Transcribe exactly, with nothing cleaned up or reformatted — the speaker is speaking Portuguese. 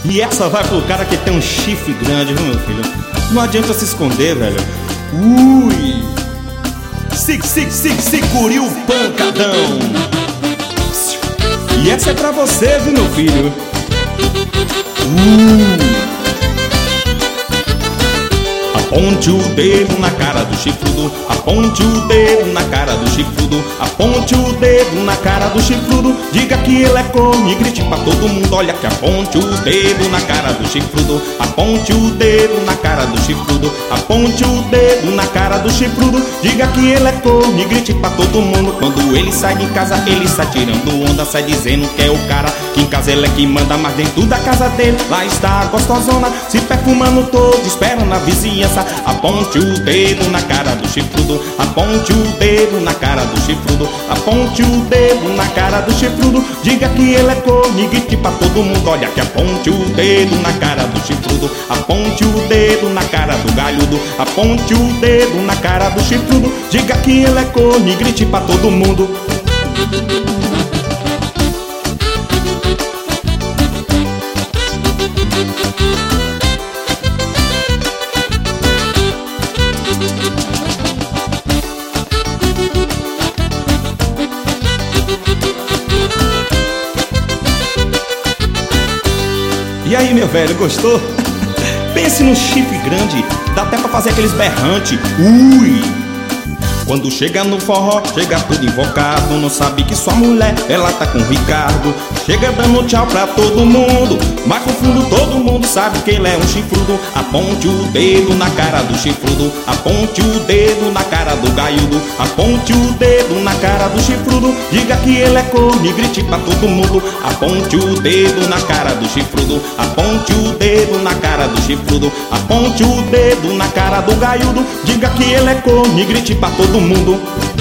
E essa vai pro cara que tem um chifre grande, viu, meu filho? Não adianta se esconder, velho. Ui! Se, se, se, segure o pancadão. E essa é pra você, viu, meu filho? Uh! Aponte o dedo na cara do chifrudo, aponte o dedo na cara do chifrudo, aponte o dedo na cara do chifrudo, diga que ele é corno e grite pra todo mundo, olha que aponte o dedo na cara do chifrudo, aponte o dedo na cara do chifrudo, aponte o dedo na cara do chifrudo, diga que ele é corno e grite pra todo mundo. Quando ele sai de casa, ele sai tirando onda, sai dizendo que é o cara, que em casa ele é que manda, mas dentro da casa dele, lá está a gostosona, se perfumando todo, espera na vizinhança. Aponte o dedo na cara do chifrudo, aponte o dedo na cara do chifrudo, aponte o dedo na cara do chifrudo, diga que ele é corno e grite pra todo mundo, olha que aponte o dedo na cara do chifrudo, aponte o dedo na cara do galhudo, aponte o dedo na cara do chifrudo, diga que ele é corno e grite pra todo mundo. E aí, meu velho, gostou? Pense num chifre grande, dá até pra fazer aqueles berrantes. Ui! Quando chega no forró, chega tudo invocado, não sabe que sua mulher, ela tá com o Ricardo. Chega dando tchau pra todo mundo, mas no fundo todo mundo sabe que ele é um chifrudo. Aponte o dedo na cara do chifrudo, aponte o dedo na cara do gaiudo, aponte o dedo na cara do chifrudo, diga que ele é corno e grite pra todo mundo. Aponte o dedo na cara do chifrudo, aponte o dedo na cara do chifrudo, aponte o dedo na cara do gaiudo, diga que ele é corno e grite pra todo mundo.